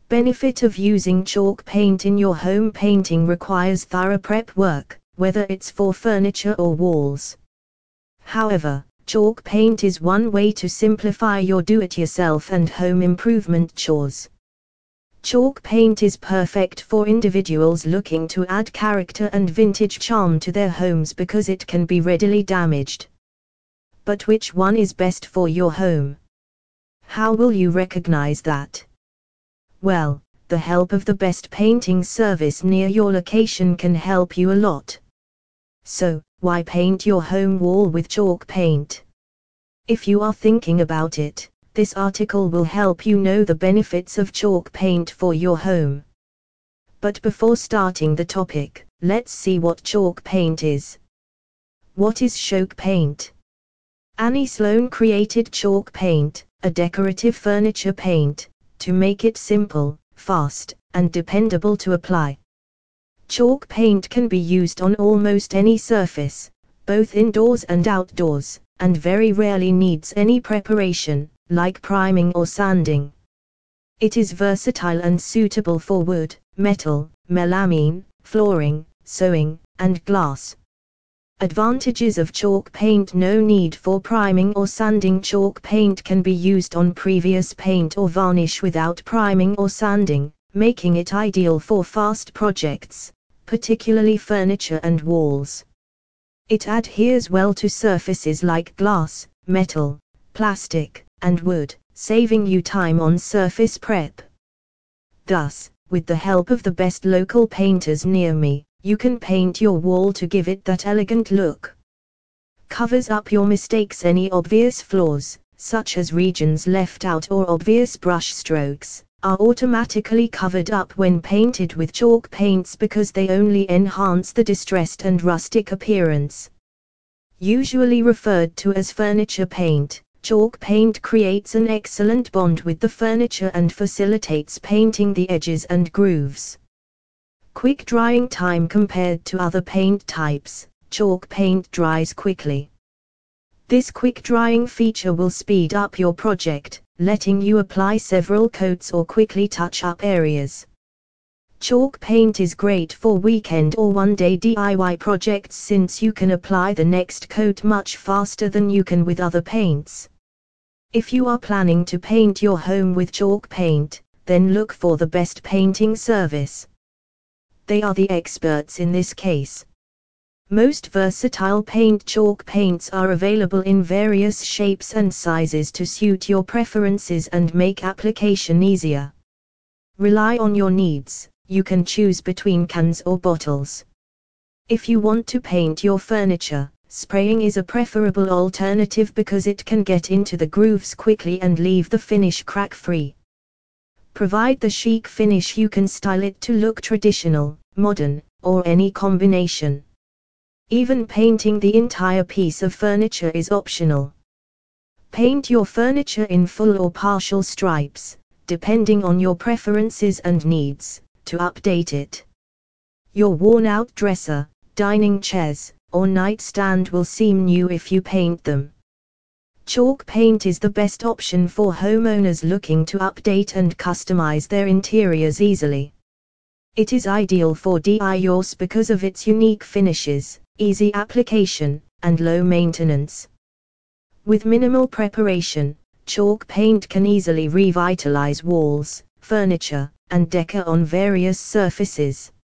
Benefit of using chalk paint in your home: painting requires thorough prep work, whether it's for furniture or walls. However, chalk paint is one way to simplify your do-it-yourself and home improvement chores. Chalk paint is perfect for individuals looking to add character and vintage charm to their homes because it can be readily damaged. But which one is best for your home? How will you recognize that? Well, the help of the best painting service near your location can help you a lot. So, why paint your home wall with chalk paint? If you are thinking about it, this article will help you know the benefits of chalk paint for your home. But before starting the topic, let's see what chalk paint is. What is chalk paint? Annie Sloan created chalk paint, a decorative furniture paint, to make it simple, fast, and dependable to apply. Chalk paint can be used on almost any surface, both indoors and outdoors, and very rarely needs any preparation, like priming or sanding. It is versatile and suitable for wood, metal, melamine, flooring, sewing, and glass. Advantages of chalk paint: no need for priming or sanding. Chalk paint can be used on previous paint or varnish without priming or sanding, making it ideal for fast projects, particularly furniture and walls. It adheres well to surfaces like glass, metal, plastic, and wood, saving you time on surface prep. Thus, with the help of the best local painters near me, you can paint your wall to give it that elegant look. Covers up your mistakes: any obvious flaws, such as regions left out or obvious brush strokes, are automatically covered up when painted with chalk paints because they only enhance the distressed and rustic appearance. Usually referred to as furniture paint, chalk paint creates an excellent bond with the furniture and facilitates painting the edges and grooves. Quick drying time: compared to other paint types, chalk paint dries quickly. This quick drying feature will speed up your project, letting you apply several coats or quickly touch up areas. Chalk paint is great for weekend or one-day DIY projects since you can apply the next coat much faster than you can with other paints. If you are planning to paint your home with chalk paint, then look for the best painting service. They are the experts in this case. Most versatile chalk paints are available in various shapes and sizes to suit your preferences and make application easier. Rely on your needs: you can choose between cans or bottles. If you want to paint your furniture, spraying is a preferable alternative because it can get into the grooves quickly and leave the finish crack-free. Provide the chic finish: you can style it to look traditional, modern, or any combination. Even painting the entire piece of furniture is optional. Paint your furniture in full or partial stripes, depending on your preferences and needs, to update it. Your worn-out dresser, dining chairs, or nightstand will seem new if you paint them. Chalk paint is the best option for homeowners looking to update and customize their interiors easily. It is ideal for DIYs because of its unique finishes, easy application, and low maintenance. With minimal preparation, chalk paint can easily revitalize walls, furniture, and decor on various surfaces.